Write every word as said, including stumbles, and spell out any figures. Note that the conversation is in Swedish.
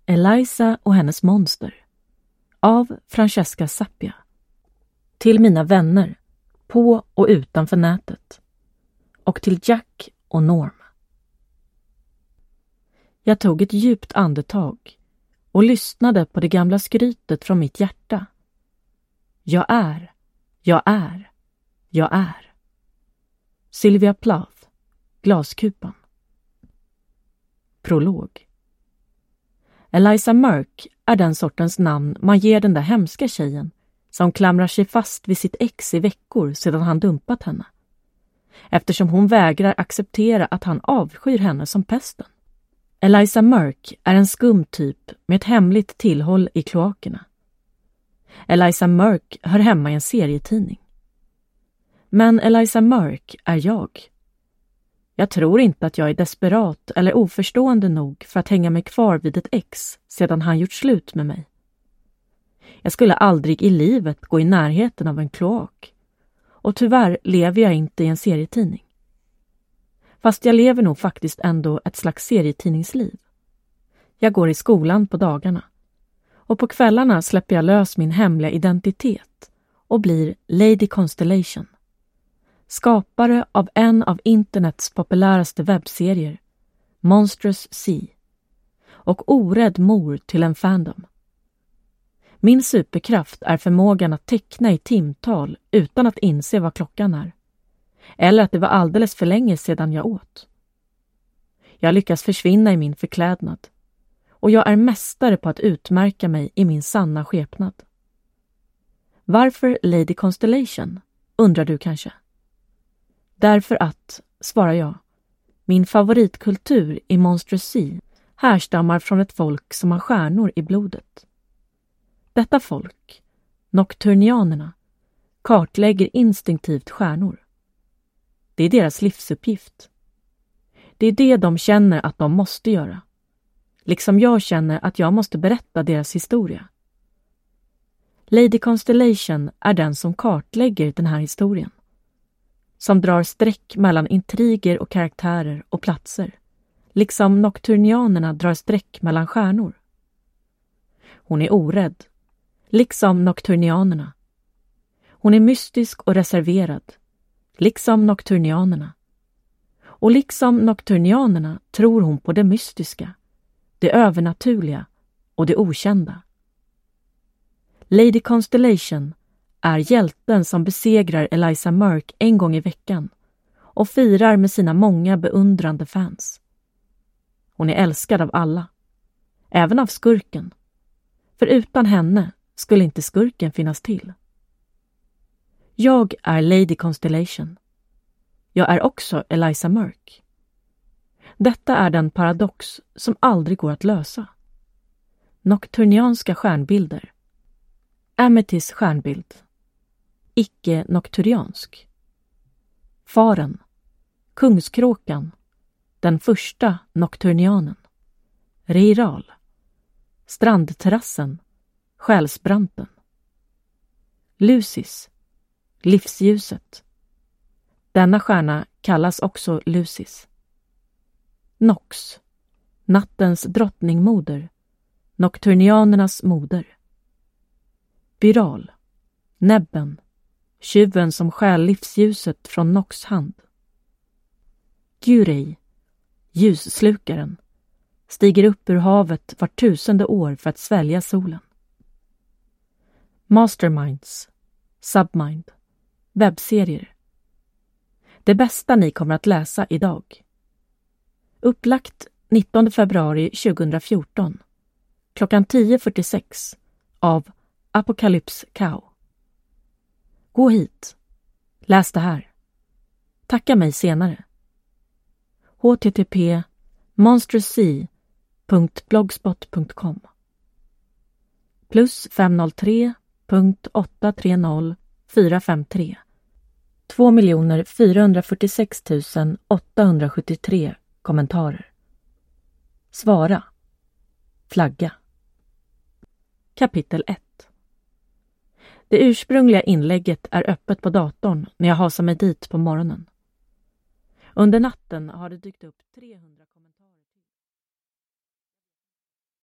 Eliza och hennes monster av Francesca Zappia. Till mina vänner på och utanför nätet och till Jack och Norm. Jag tog ett djupt andetag och lyssnade på det gamla skrytet från mitt hjärta. Jag är, jag är, jag är. Sylvia Plath, Glaskupan. Prolog. Eliza Murk är den sortens namn man ger den där hemska tjejen som klamrar sig fast vid sitt ex i veckor sedan han dumpat henne. Eftersom hon vägrar acceptera att han avskyr henne som pesten. Eliza Murk är en skum typ med ett hemligt tillhåll i kloakerna. Eliza Murk hör hemma i en serietidning. Men Eliza Murk är jag. Jag tror inte att jag är desperat eller oförstående nog för att hänga mig kvar vid ett ex sedan han gjort slut med mig. Jag skulle aldrig i livet gå i närheten av en kloak. Och tyvärr lever jag inte i en serietidning. Fast jag lever nog faktiskt ändå ett slags serietidningsliv. Jag går i skolan på dagarna. Och på kvällarna släpper jag lös min hemliga identitet och blir Lady Constellation. Skapare av en av internets populäraste webbserier, Monstrous Sea. Och orädd mor till en fandom. Min superkraft är förmågan att teckna i timtal utan att inse vad klockan är. Eller att det var alldeles för länge sedan jag åt. Jag lyckas försvinna i min förklädnad. Och jag är mästare på att utmärka mig i min sanna skepnad. Varför Lady Constellation, undrar du kanske? Därför att, svarar jag, min favoritkultur i Monstrous Sea härstammar från ett folk som har stjärnor i blodet. Detta folk, nocturnianerna, kartlägger instinktivt stjärnor. Det är deras livsuppgift. Det är det de känner att de måste göra. Liksom jag känner att jag måste berätta deras historia. Lady Constellation är den som kartlägger den här historien. Som drar streck mellan intriger och karaktärer och platser. Liksom nocturnianerna drar streck mellan stjärnor. Hon är orädd. Liksom nocturnianerna. Hon är mystisk och reserverad. Liksom nocturnianerna. Och liksom nocturnianerna tror hon på det mystiska, det övernaturliga och det okända. Lady Constellation är hjälten som besegrar Eliza Murk en gång i veckan och firar med sina många beundrande fans. Hon är älskad av alla, även av skurken. För utan henne skulle inte skurken finnas till. Jag är Lady Constellation. Jag är också Eliza Murk. Detta är den paradox som aldrig går att lösa. Nocturnianska stjärnbilder. Amethysts stjärnbild. Icke-nocturiansk. Faren. Kungskråkan. Den första nocturnianen. Reiral. Strandterrassen. Själsbranten. Lucis. Livsljuset. Denna stjärna kallas också Lucis. Nox. Nattens drottningmoder. Nocturnianernas moder. Byral. Näbben. Tjuven som stjäl livsljuset från Nox hand. Gurei. Ljusslukaren. Stiger upp ur havet var tusende år för att svälja solen. Masterminds. Submind. Webbserier. Det bästa ni kommer att läsa idag. Upplagt nittonde februari tjugohundrafjorton. Klockan tio fyrtiosex av Apocalypse Cow. Gå hit. Läs det här. Tacka mig senare. h t t p monstrussea punkt blogspot punkt com plus fem noll tre punkt åtta tre noll fyra fem tre två miljoner fyrahundrafyrtiosex tusen åttahundrasjuttiotre kommentarer. Svara. Flagga. Kapitel ett. Det ursprungliga inlägget är öppet på datorn när jag hasar mig dit på morgonen. Under natten har det dykt upp trehundra